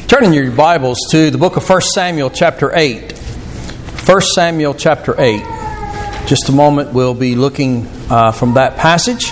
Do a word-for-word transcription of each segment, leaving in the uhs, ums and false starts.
Turn in your Bibles to the book of First Samuel chapter eight. First Samuel chapter eight. Just a moment, we'll be looking uh, from that passage.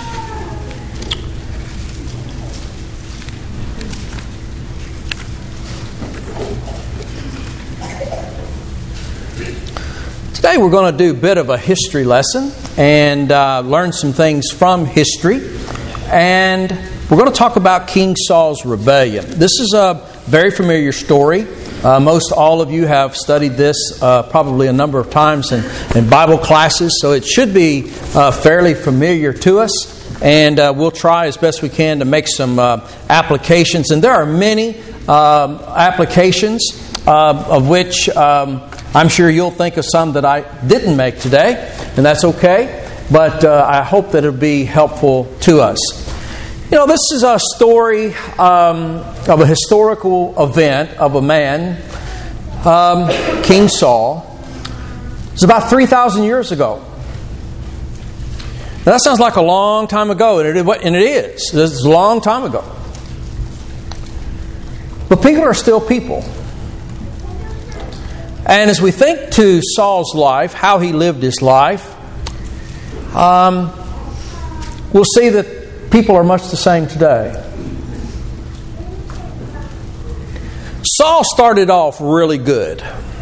Today we're going to do a bit of a history lesson and uh, learn some things from history. And we're going to talk about King Saul's rebellion. This is a very familiar story. Uh, most all of you have studied this uh, probably a number of times in, in Bible classes, so it should be uh, fairly familiar to us. And uh, we'll try as best we can to make some uh, applications. And there are many um, applications, uh, of which um, I'm sure you'll think of some that I didn't make today, and that's okay. But uh, I hope that it'll be helpful to us. You know, this is a story um, of a historical event of a man, um, King Saul. It's about three thousand years ago. Now, that sounds like a long time ago, and it, and it is. It's a long time ago. But people are still people. And as we think to Saul's life, how he lived his life, um, we'll see that people are much the same today. Saul started off really good,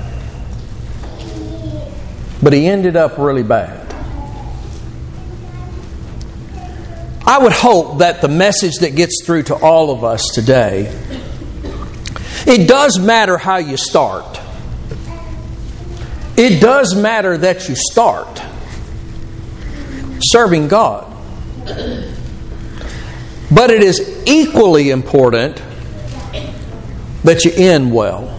but he ended up really bad. I would hope that the message that gets through to all of us today, it does matter how you start. It does matter that you start serving God. But it is equally important that you end well.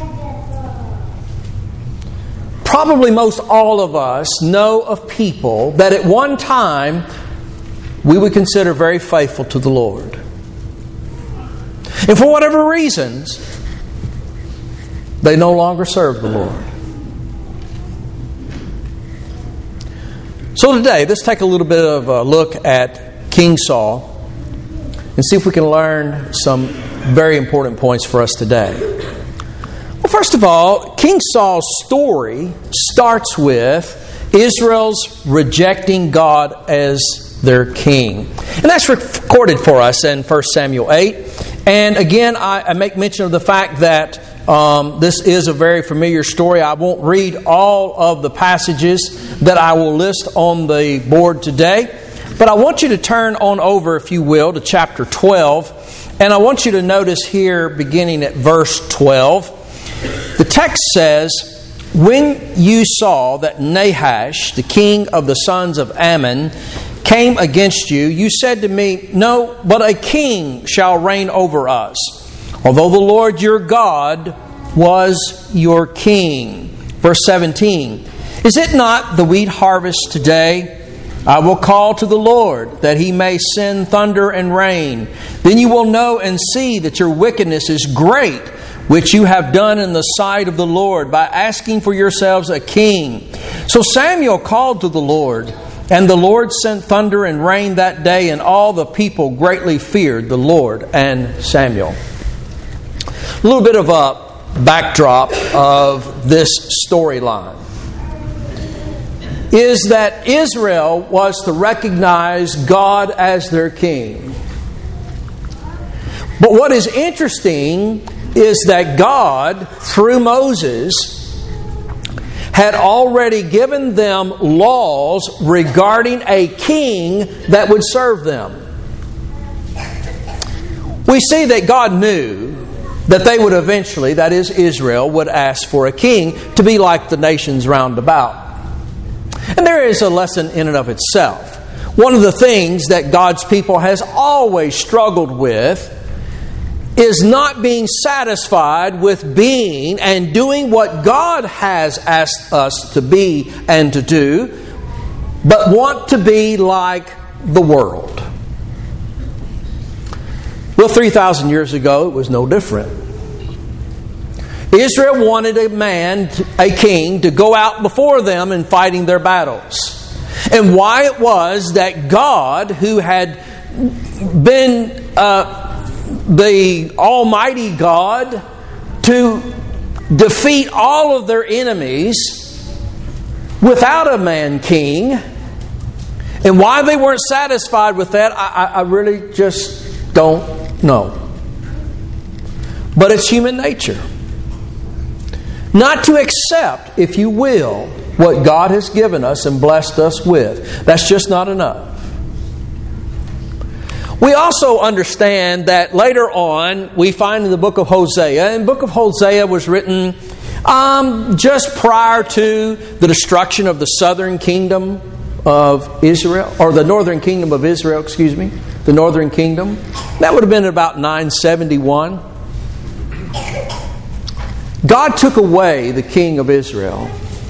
Probably most all of us know of people that at one time we would consider very faithful to the Lord. And for whatever reasons, they no longer serve the Lord. So today, let's take a little bit of a look at King Saul and see if we can learn some very important points for us today. Well, first of all, King Saul's story starts with Israel's rejecting God as their king. And that's recorded for us in First Samuel eight. And again, I, I make mention of the fact that um, this is a very familiar story. I won't read all of the passages that I will list on the board today. But I want you to turn on over, if you will, to chapter twelve. And I want you to notice here, beginning at verse twelve, the text says, "When you saw that Nahash, the king of the sons of Ammon, came against you, you said to me, 'No, but a king shall reign over us, although the Lord your God was your king.'" Verse seventeen, "Is it not the wheat harvest today? I will call to the Lord, that He may send thunder and rain. Then you will know and see that your wickedness is great, which you have done in the sight of the Lord, by asking for yourselves a king." So Samuel called to the Lord, and the Lord sent thunder and rain that day, and all the people greatly feared the Lord and Samuel. A little bit of a backdrop of this storyline is that Israel was to recognize God as their king. But what is interesting is that God, through Moses, had already given them laws regarding a king that would serve them. We see that God knew that they would eventually, that is Israel, would ask for a king to be like the nations round about. And there is a lesson in and of itself. One of the things that God's people has always struggled with is not being satisfied with being and doing what God has asked us to be and to do, but want to be like the world. Well, three thousand years ago, it was no different. Israel wanted a man, a king, to go out before them in fighting their battles. And why it was that God, who had been uh, the Almighty God, to defeat all of their enemies without a man king. And why they weren't satisfied with that, I, I really just don't know. But it's human nature. Not to accept, if you will, what God has given us and blessed us with. That's just not enough. We also understand that later on, we find in the book of Hosea, and the book of Hosea was written um, just prior to the destruction of the southern kingdom of Israel, or the northern kingdom of Israel, excuse me, the northern kingdom. That would have been about nine seventy-one. God took away the king of Israel.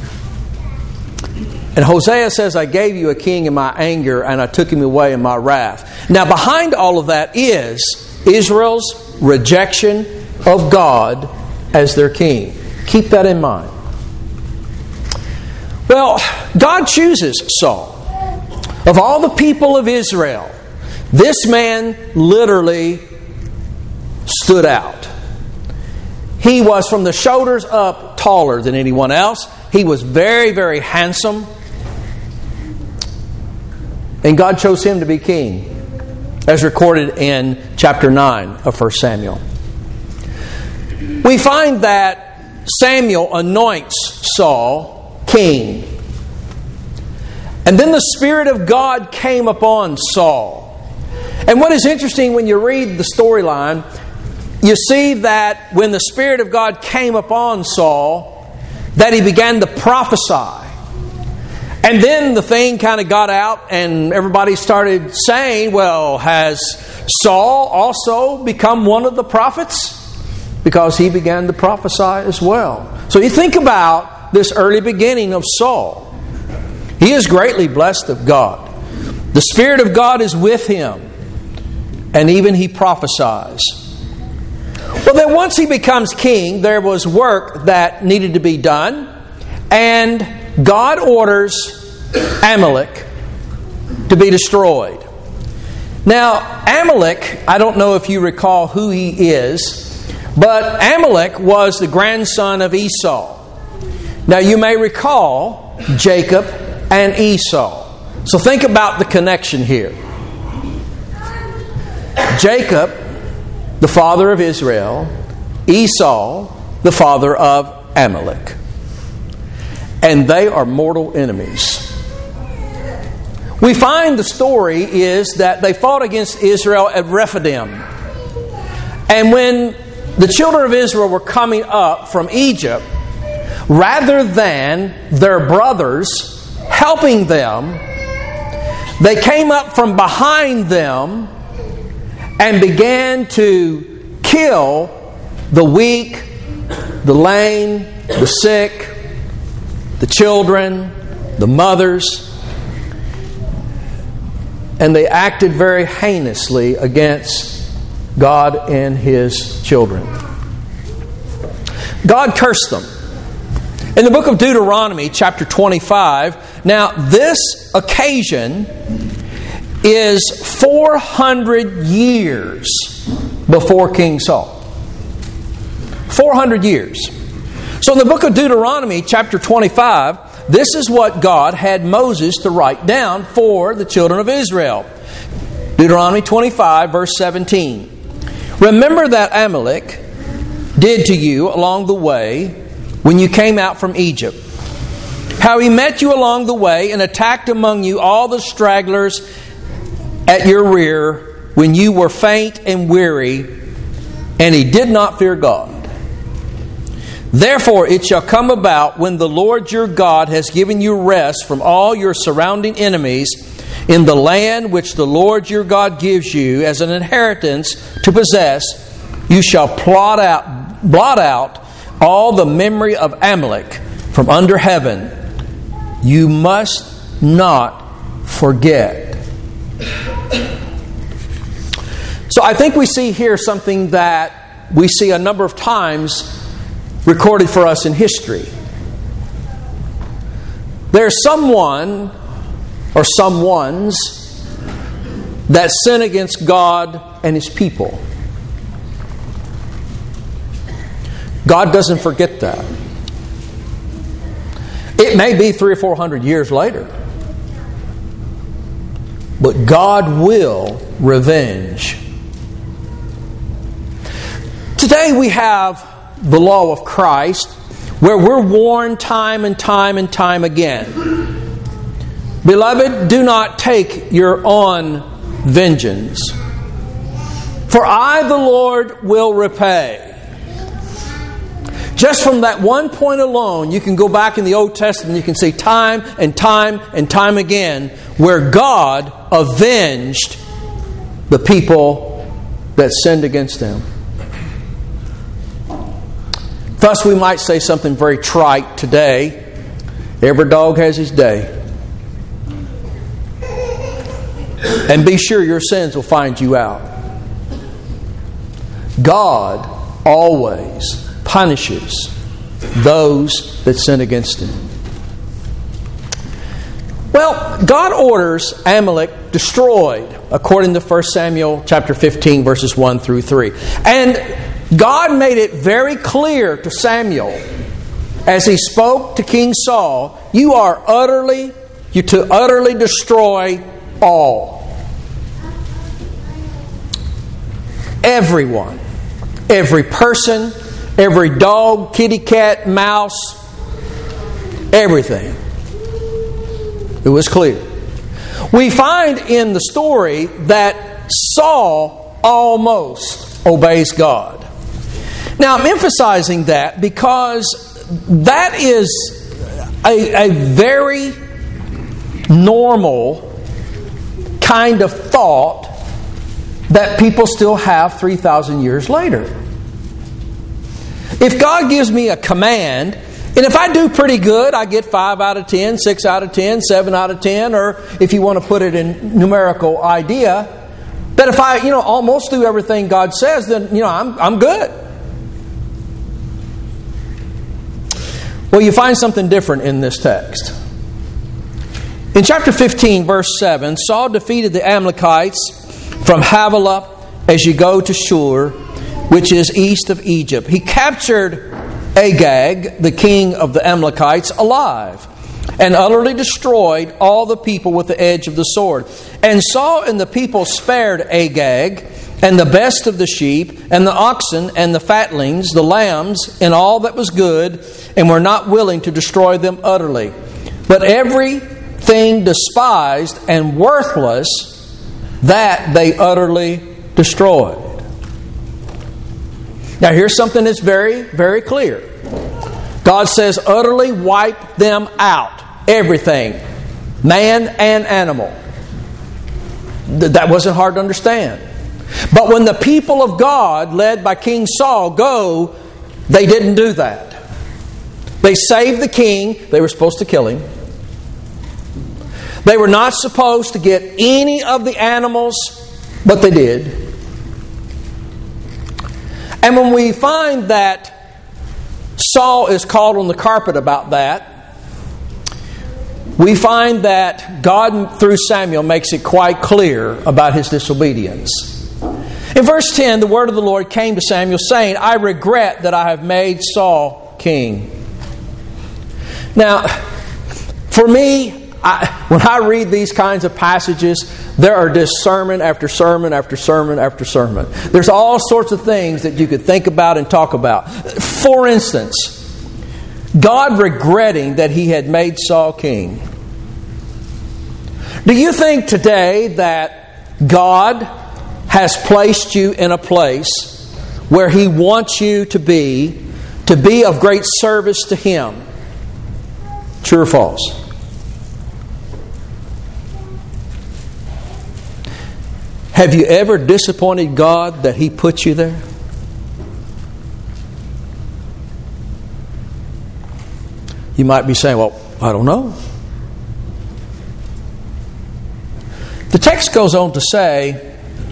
And Hosea says, I gave you a king in my anger, and I took him away in my wrath. Now, behind all of that is Israel's rejection of God as their king. Keep that in mind. Well, God chooses Saul. Of all the people of Israel, this man literally stood out. He was from the shoulders up taller than anyone else. He was very, very handsome. And God chose him to be king, as recorded in chapter nine of First Samuel. We find that Samuel anoints Saul king. And then the Spirit of God came upon Saul. And what is interesting when you read the storyline, you see that when the Spirit of God came upon Saul, that he began to prophesy. And then the thing kind of got out and everybody started saying, well, has Saul also become one of the prophets? Because he began to prophesy as well. So you think about this early beginning of Saul. He is greatly blessed of God. The Spirit of God is with him. And even he prophesies. Well, then once he becomes king, there was work that needed to be done. And God orders Amalek to be destroyed. Now, Amalek, I don't know if you recall who he is, but Amalek was the grandson of Esau. Now, you may recall Jacob and Esau. So think about the connection here. Jacob, the father of Israel, Esau, the father of Amalek. And they are mortal enemies. We find the story is that they fought against Israel at Rephidim. And when the children of Israel were coming up from Egypt, rather than their brothers helping them, they came up from behind them and began to kill the weak, the lame, the sick, the children, the mothers. And they acted very heinously against God and His children. God cursed them. In the book of Deuteronomy, chapter twenty-five, now this occasion is four hundred years before King Saul. four hundred years. So in the book of Deuteronomy, chapter twenty-five, this is what God had Moses to write down for the children of Israel. Deuteronomy twenty-five, verse seventeen. Remember that Amalek did to you along the way when you came out from Egypt. How he met you along the way and attacked among you all the stragglers at your rear when you were faint and weary, and he did not fear God. Therefore it shall come about when the Lord your God has given you rest from all your surrounding enemies in the land which the Lord your God gives you as an inheritance to possess, you shall plot out, blot out all the memory of Amalek from under heaven. You must not forget. So I think we see here something that we see a number of times recorded for us in history. There's someone or someones that sin against God and His people. God doesn't forget that. It may be three or four hundred years later, but God will revenge. Today we have the law of Christ, where we're warned time and time and time again. Beloved, do not take your own vengeance, for I, the Lord, will repay. Just from that one point alone, you can go back in the Old Testament, you can see time and time and time again where God avenged the people that sinned against Him. Thus, we might say something very trite today. Every dog has his day. And be sure your sins will find you out. God always punishes those that sin against Him. Well, God orders Amalek destroyed, according to First Samuel chapter fifteen, verses one through three. And God made it very clear to Samuel, as he spoke to King Saul, you are utterly, you to utterly destroy all. Everyone, every person, every dog, kitty, cat, mouse, everything. It was clear. We find in the story that Saul almost obeys God. Now, I'm emphasizing that because that is a, a very normal kind of thought that people still have three thousand years later. If God gives me a command, and if I do pretty good, I get five out of ten, six out of ten, seven out of ten, or if you want to put it in numerical idea, that if I, you know, almost do everything God says, then, you know, I'm I'm good. Well, you find something different in this text. In chapter fifteen, verse seven, Saul defeated the Amalekites from Havilah as you go to Shur, which is east of Egypt. He captured Agag, the king of the Amalekites, alive, and utterly destroyed all the people with the edge of the sword. And Saul and the people spared Agag, and the best of the sheep, and the oxen, and the fatlings, the lambs, and all that was good, and were not willing to destroy them utterly. But everything despised and worthless, that they utterly destroyed. Now here's something that's very, very clear. God says, utterly wipe them out. Everything. Man and animal. That wasn't hard to understand. But when the people of God, led by King Saul, go, they didn't do that. They saved the king. They were supposed to kill him. They were not supposed to get any of the animals, but they did. And when we find that Saul is called on the carpet about that, we find that God, through Samuel, makes it quite clear about his disobedience. In verse ten, the word of the Lord came to Samuel, saying, I regret that I have made Saul king. Now, for me, I, when I read these kinds of passages, there are just sermon after sermon after sermon after sermon. There's all sorts of things that you could think about and talk about. For instance, God regretting that He had made Saul king. Do you think today that God has placed you in a place where He wants you to be, to be of great service to Him? True or false? Have you ever disappointed God that He put you there? You might be saying, well, I don't know. The text goes on to say,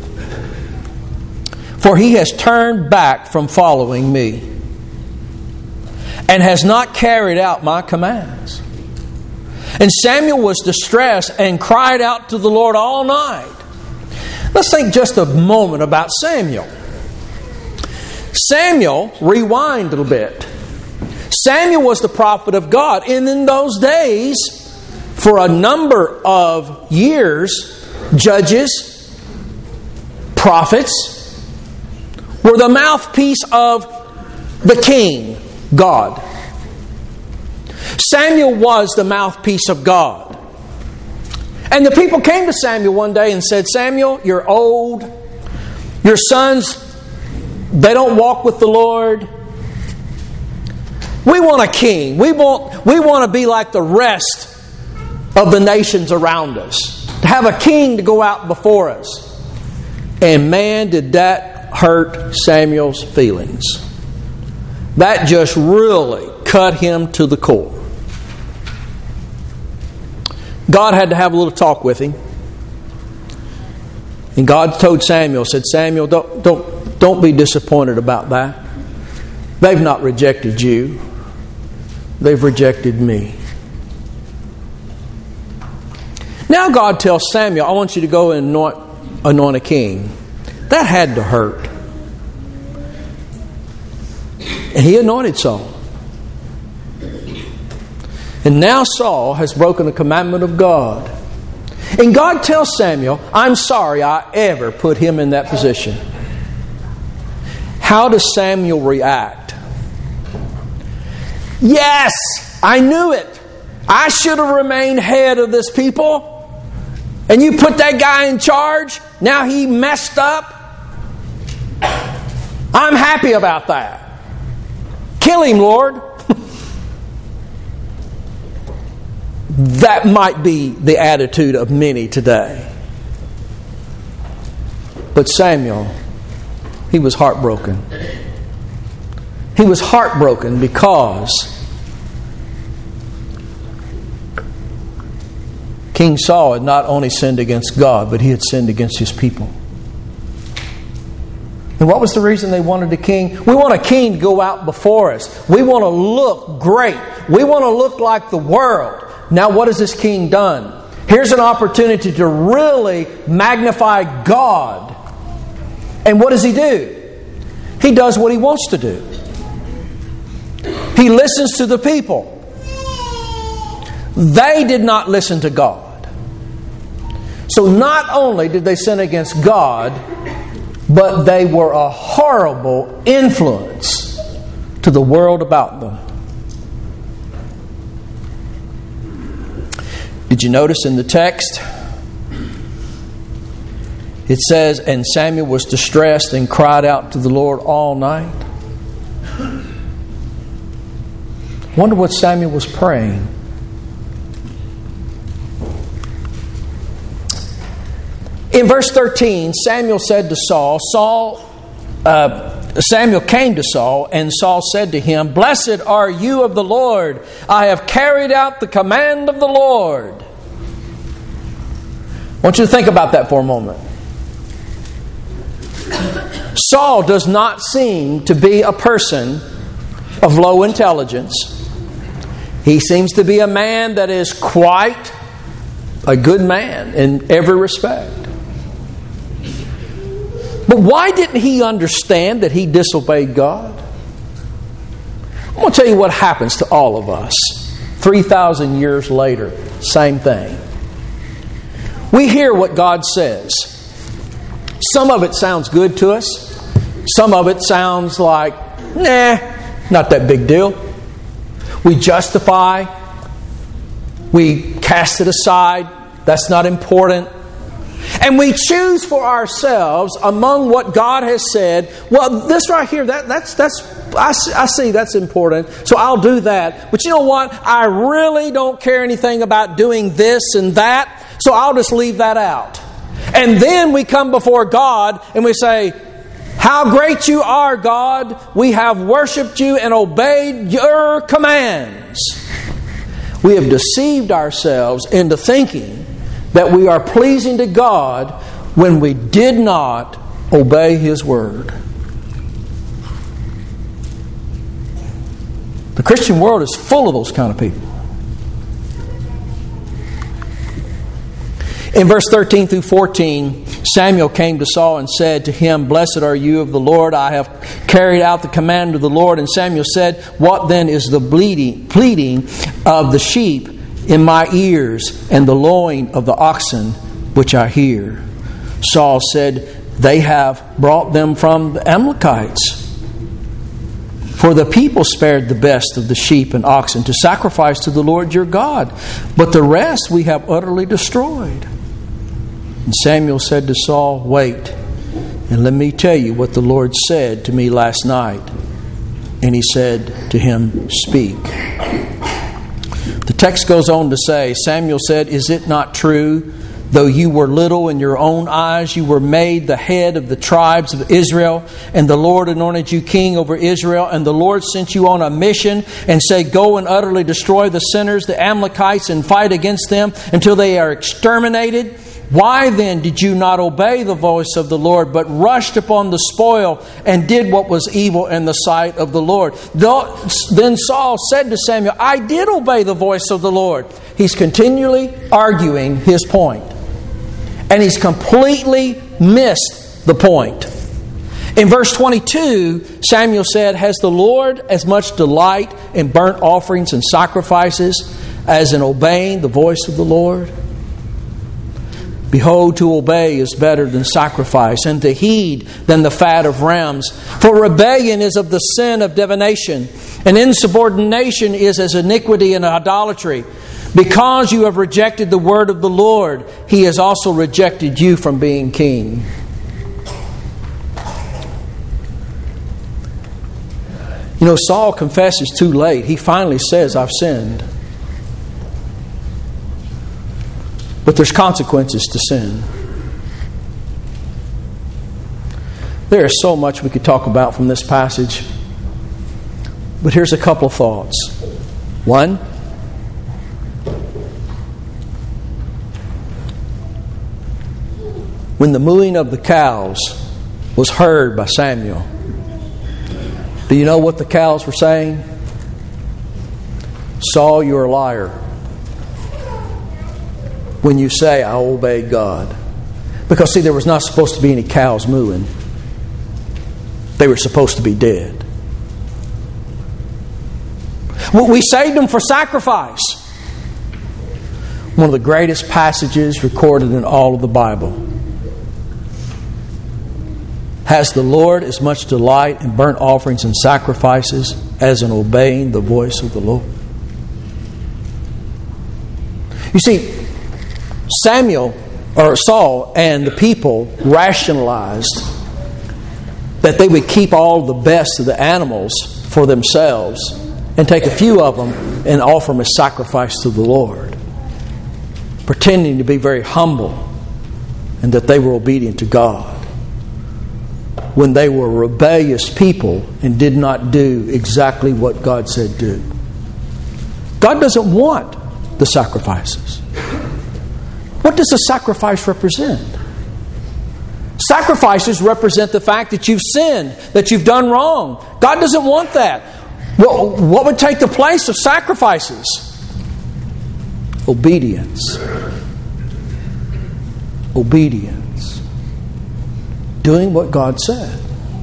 for he has turned back from following me and has not carried out my commands. And Samuel was distressed and cried out to the Lord all night. Let's think just a moment about Samuel. Samuel, rewind a little bit. Samuel was the prophet of God. And in those days, for a number of years, judges, prophets, were the mouthpiece of the king, God. Samuel was the mouthpiece of God. And the people came to Samuel one day and said, Samuel, you're old. Your sons, they don't walk with the Lord. We want a king. We want, we want to be like the rest of the nations around us. To have a king to go out before us. And man, did that hurt Samuel's feelings. That just really cut him to the core. God had to have a little talk with him. And God told Samuel, said, Samuel, don't, don't, don't be disappointed about that. They've not rejected you. They've rejected me. Now God tells Samuel, I want you to go and anoint, anoint a king. That had to hurt. And he anointed Saul. And now Saul has broken a commandment of God. And God tells Samuel, I'm sorry I ever put him in that position. How does Samuel react? Yes, I knew it. I should have remained head of this people. And you put that guy in charge. Now he messed up. I'm happy about that. Kill him, Lord. That might be the attitude of many today. But Samuel, he was heartbroken. He was heartbroken because King Saul had not only sinned against God, but he had sinned against his people. And what was the reason they wanted a king? We want a king to go out before us. We want to look great. We want to look like the world. Now, what has this king done? Here's an opportunity to really magnify God. And what does he do? He does what he wants to do. He listens to the people. They did not listen to God. So not only did they sin against God, but they were a horrible influence to the world about them. Did you notice in the text? It says, and Samuel was distressed and cried out to the Lord all night. Wonder what Samuel was praying. In verse thirteen, Samuel said to Saul, Saul, uh, Samuel came to Saul, and Saul said to him, Blessed are you of the Lord. I have carried out the command of the Lord. I want you to think about that for a moment. Saul does not seem to be a person of low intelligence. He seems to be a man that is quite a good man in every respect. But why didn't he understand that he disobeyed God? I'm going to tell you what happens to all of us. three thousand years later, same thing. We hear what God says. Some of it sounds good to us. Some of it sounds like, nah, not that big deal. We justify. We cast it aside. That's not important. And we choose for ourselves among what God has said. Well, this right here, that, that's that's I, I see that's important, so I'll do that. But you know what? I really don't care anything about doing this and that, so I'll just leave that out. And then we come before God and we say, how great you are, God. We have worshipped you and obeyed your commands. We have deceived ourselves into thinking that we are pleasing to God when we did not obey His word. The Christian world is full of those kind of people. In verse thirteen through fourteen, Samuel came to Saul and said to him, "Blessed are you of the Lord. I have carried out the command of the Lord." And Samuel said, "What then is the bleating, pleading of the sheep in my ears, and the lowing of the oxen which I hear?" Saul said, "They have brought them from the Amalekites. For the people spared the best of the sheep and oxen to sacrifice to the Lord your God, but the rest we have utterly destroyed." And Samuel said to Saul, "Wait, and let me tell you what the Lord said to me last night." And he said to him, "Speak." The text goes on to say, Samuel said, "Is it not true, though you were little in your own eyes, you were made the head of the tribes of Israel, and the Lord anointed you king over Israel, and the Lord sent you on a mission and said, 'Go and utterly destroy the sinners, the Amalekites, and fight against them until they are exterminated'? Why then did you not obey the voice of the Lord, but rushed upon the spoil and did what was evil in the sight of the Lord?" Then Saul said to Samuel, "I did obey the voice of the Lord." He's continually arguing his point. And he's completely missed the point. In verse twenty-two, Samuel said, "Has the Lord as much delight in burnt offerings and sacrifices as in obeying the voice of the Lord? Behold, to obey is better than sacrifice, and to heed than the fat of rams. For rebellion is of the sin of divination, and insubordination is as iniquity and idolatry. Because you have rejected the word of the Lord, He has also rejected you from being king." You know, Saul confesses too late. He finally says, "I've sinned." But there's consequences to sin. There is so much we could talk about from this passage. But here's a couple of thoughts. One, when the mooing of the cows was heard by Samuel, do you know what the cows were saying? "Saul, you're a liar when you say, 'I obeyed God.'" Because, see, there was not supposed to be any cows mooing. They were supposed to be dead. We saved them for sacrifice. One of the greatest passages recorded in all of the Bible. "Has the Lord as much delight in burnt offerings and sacrifices as in obeying the voice of the Lord?" You see, Samuel, or Saul, and the people rationalized that they would keep all the best of the animals for themselves and take a few of them and offer them as sacrifice to the Lord, pretending to be very humble and that they were obedient to God, when they were rebellious people and did not do exactly what God said do. God doesn't want the sacrifices. What does a sacrifice represent? Sacrifices represent the fact that you've sinned, that you've done wrong. God doesn't want that. Well, what would take the place of sacrifices? Obedience. Obedience. Doing what God said.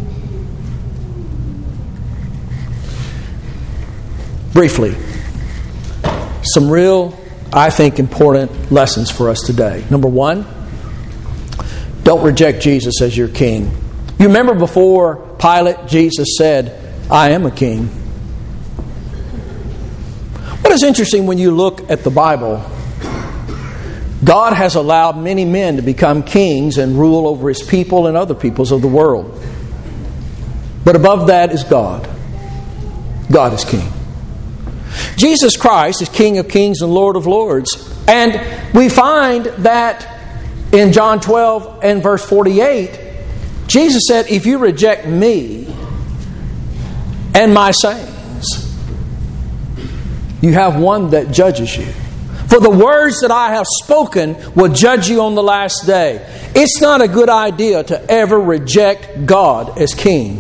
Briefly, some real, I think, important lessons for us today. Number one, don't reject Jesus as your king. You remember before Pilate, Jesus said, "I am a king." What is interesting when you look at the Bible, God has allowed many men to become kings and rule over His people and other peoples of the world. But above that is God. God is king. Jesus Christ is King of kings and Lord of lords. And we find that in John twelve and verse forty-eight, Jesus said, "If you reject me and my sayings, you have one that judges you. For the words that I have spoken will judge you on the last day." It's not a good idea to ever reject God as king.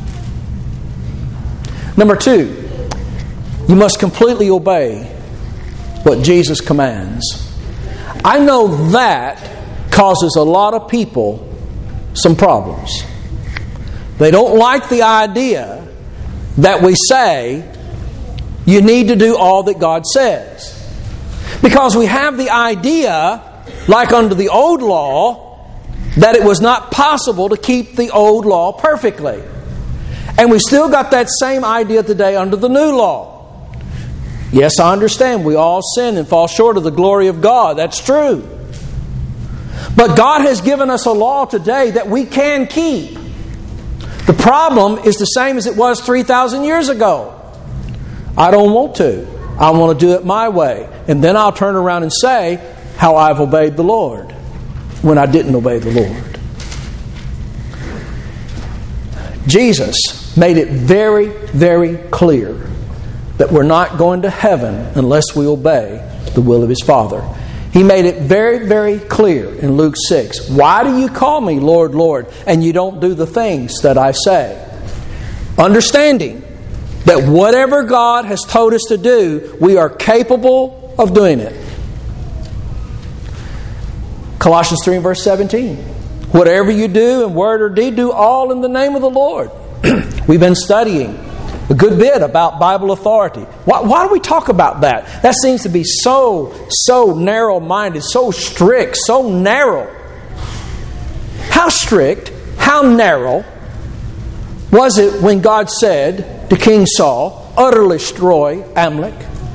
Number two, you must completely obey what Jesus commands. I know that causes a lot of people some problems. They don't like the idea that we say you need to do all that God says. Because we have the idea, like under the old law, that it was not possible to keep the old law perfectly. And we still got that same idea today under the new law. Yes, I understand we all sin and fall short of the glory of God. That's true. But God has given us a law today that we can keep. The problem is the same as it was three thousand years ago. I don't want to. I want to do it my way. And then I'll turn around and say how I've obeyed the Lord when I didn't obey the Lord. Jesus made it very, very clear that we're not going to heaven unless we obey the will of His Father. He made it very, very clear in Luke six. Why do you call me Lord, Lord, and you don't do the things that I say? Understanding that whatever God has told us to do, we are capable of doing it. Colossians three and verse seventeen. Whatever you do in word or deed, do all in the name of the Lord. We've been studying a good bit about Bible authority. Why, why do we talk about that? That seems to be so, so narrow-minded, so strict, so narrow. How strict, how narrow was it when God said to King Saul, utterly destroy Amalek?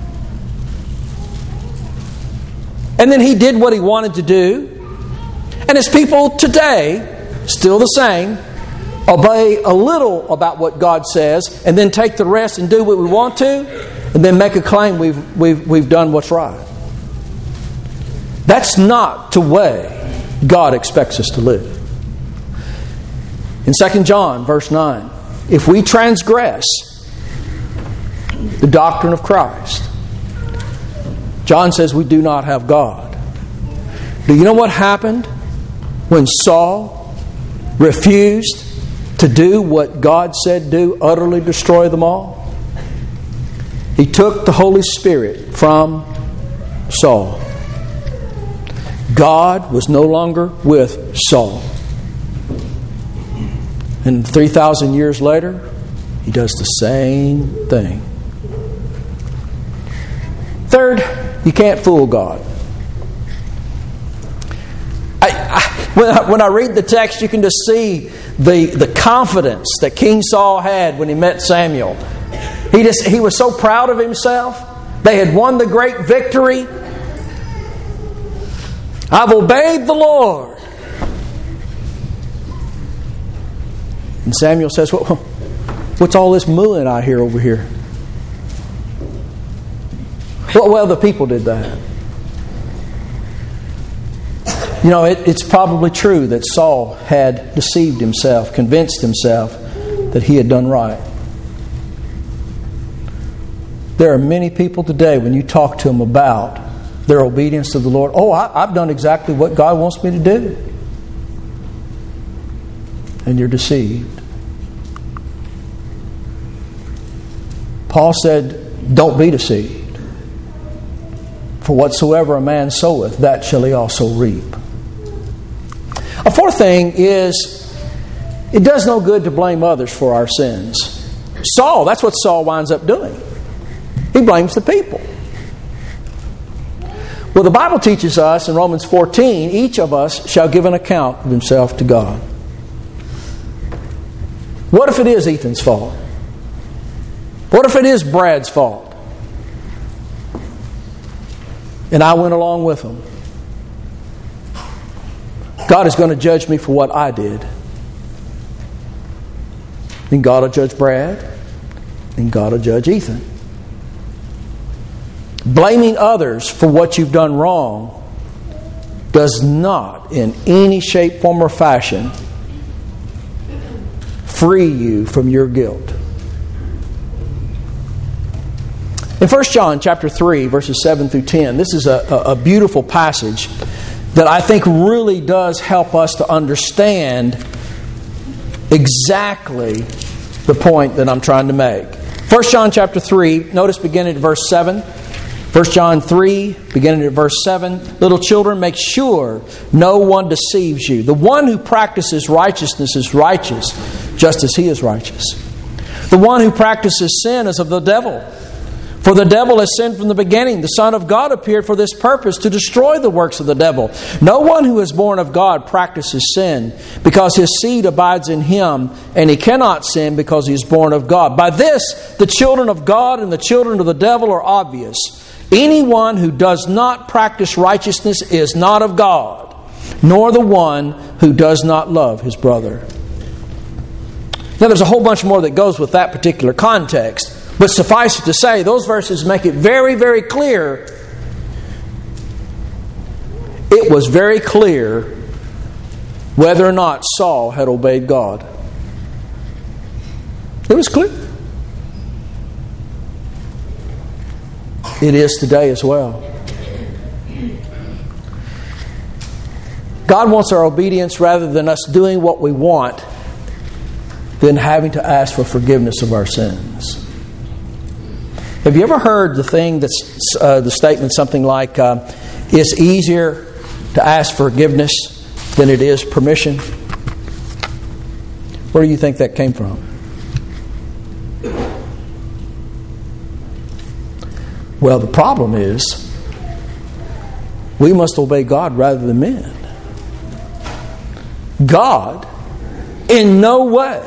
And then he did what he wanted to do. And his people today, still the same, obey a little about what God says and then take the rest and do what we want to and then make a claim we've, we've, we've done what's right. That's not the way God expects us to live. In Second John, verse nine, if we transgress the doctrine of Christ, John says we do not have God. Do you know what happened when Saul refused to do what God said do, utterly destroy them all? He took the Holy Spirit from Saul. God was no longer with Saul. And three thousand years later, He does the same thing. Third, you can't fool God. I, I, when, I, when I read the text, you can just see the, the confidence that King Saul had when he met Samuel. He just he was so proud of himself. They had won the great victory. I've obeyed the Lord. And Samuel says, well, what's all this mooing I hear over here? Well, well, the people did that. You know, it, it's probably true that Saul had deceived himself, convinced himself that he had done right. There are many people today, when you talk to them about their obedience to the Lord, oh, I, I've done exactly what God wants me to do. And you're deceived. Paul said, don't be deceived. For whatsoever a man soweth, that shall he also reap. A fourth thing is, it does no good to blame others for our sins. Saul, that's what Saul winds up doing. He blames the people. Well, the Bible teaches us in Romans fourteen, each of us shall give an account of himself to God. What if it is Ethan's fault? What if it is Brad's fault? And I went along with him. God is going to judge me for what I did. Then God will judge Brad. And God will judge Ethan. Blaming others for what you've done wrong does not, in any shape, form, or fashion, free you from your guilt. In First John chapter three, verses seven through ten, this is a, a, a beautiful passage that I think really does help us to understand exactly the point that I'm trying to make. First John chapter three, notice beginning at verse seven. First John three, beginning at verse seven, little children, make sure no one deceives you. The one who practices righteousness is righteous, just as he is righteous. The one who practices sin is of the devil. For the devil has sinned from the beginning. The Son of God appeared for this purpose, to destroy the works of the devil. No one who is born of God practices sin, because his seed abides in him, and he cannot sin because he is born of God. By this, the children of God and the children of the devil are obvious. Anyone who does not practice righteousness is not of God, nor the one who does not love his brother. Now, there's a whole bunch more that goes with that particular context. But suffice it to say, those verses make it very, very clear. It was very clear whether or not Saul had obeyed God. It was clear. It is today as well. God wants our obedience rather than us doing what we want, than having to ask for forgiveness of our sins. Have you ever heard the thing that's uh, the statement something like, uh, it's easier to ask forgiveness than it is permission? Where do you think that came from? Well, the problem is we must obey God rather than men. God in no way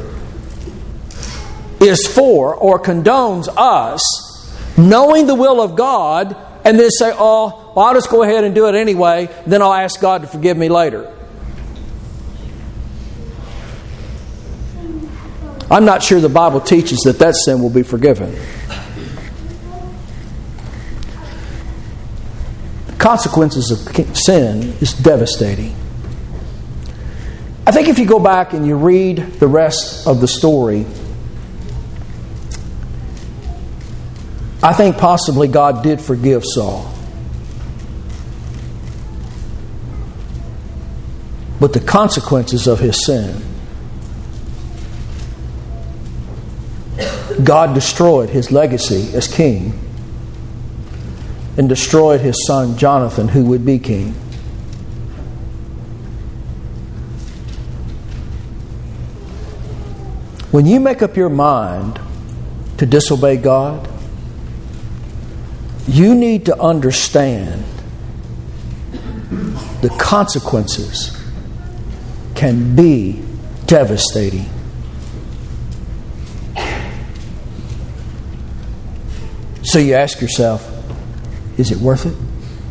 is for or condones us knowing the will of God and then say, oh, well, I'll just go ahead and do it anyway, then I'll ask God to forgive me later. I'm not sure the Bible teaches that that sin will be forgiven. The consequences of sin is devastating. I think if you go back and you read the rest of the story, I think possibly God did forgive Saul. But the consequences of his sin, God destroyed his legacy as king and destroyed his son Jonathan, who would be king. When you make up your mind to disobey God, you need to understand the consequences can be devastating. So you ask yourself, is it worth it?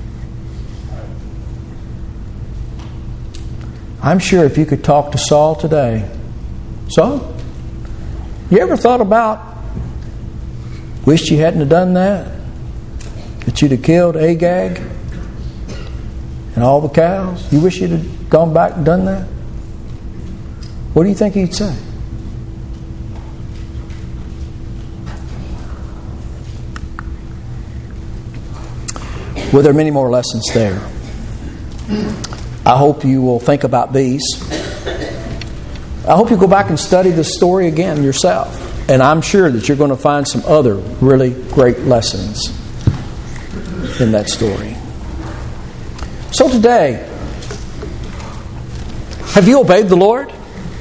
I'm sure if you could talk to Saul today, Saul, you ever thought about, wished you hadn't have done that? That you'd have killed Agag and all the cows? You wish you'd have gone back and done that? What do you think he'd say? Well, there are many more lessons there. I hope you will think about these. I hope you go back and study this story again yourself. And I'm sure that you're going to find some other really great lessons in that story. So today, have you obeyed the Lord?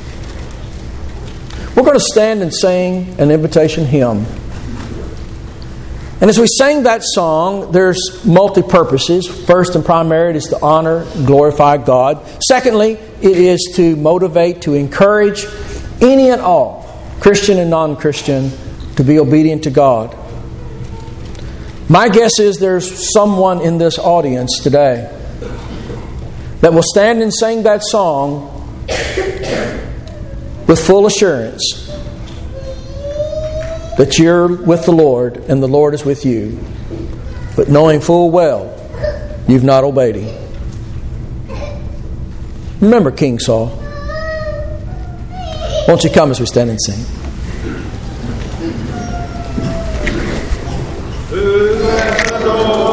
We're going to stand and sing an invitation hymn. And as we sing that song, there's multi-purposes. First and primary, it is to honor and glorify God. Secondly, it is to motivate, to encourage any and all, Christian and non-Christian, to be obedient to God. My guess is there's someone in this audience today that will stand and sing that song with full assurance that you're with the Lord and the Lord is with you, but knowing full well you've not obeyed Him. Remember King Saul. Won't you come as we stand and sing? Who has the Lord?